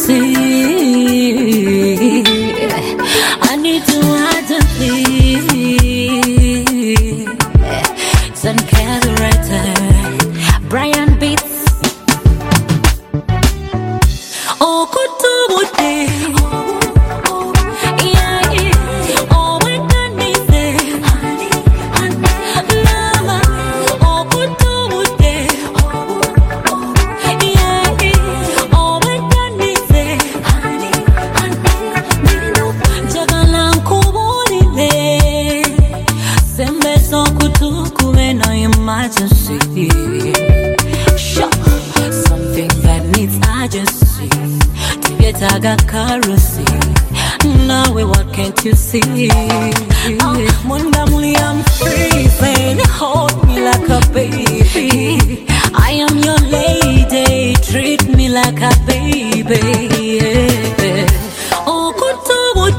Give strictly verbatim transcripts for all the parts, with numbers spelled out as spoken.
see. I need to hide to flee. Sun Carburetor, Brian Beats. Oh, kutubuti. Emergency, sure. Something that needs urgency. To get a currency. Now, what can't you see? Monday, I'm freezing. Hold me like a baby. I am your lady. Treat me like a baby. Yeah. Oh, good to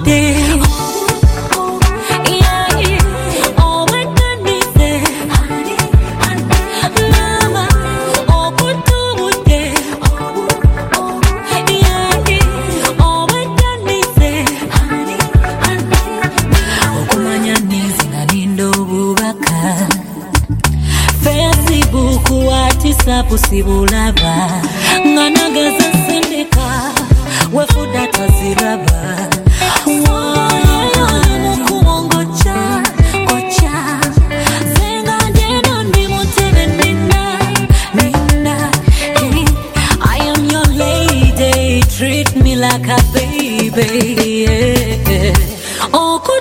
Pusibulaba nganagaza sendeka wefuda taziraba mukuongocha ocha zenga jeno ndi mutebe nina nina hey, I am your lady, treat me like a baby, yeah. Oh,